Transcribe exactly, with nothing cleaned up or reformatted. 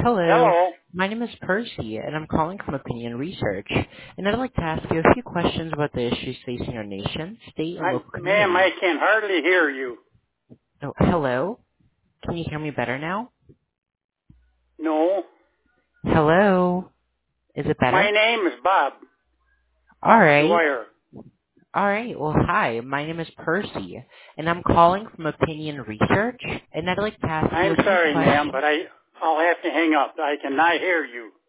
Hello. Hello. My name is Percy, and I'm calling from Opinion Research. And I'd like to ask you a few questions about the issues facing our nation, state, and I, local ma'am, I communities. can hardly hear you. Oh, hello? Can you hear me better now? No. Hello? Is it My better? name is Bob All right. Dwyer. All right. Well, hi. My name is Percy, and I'm calling from Opinion Research. And I'd like to ask you I'm a few sorry, ma'am, questions. but I, I'll have to hang up. I cannot hear you.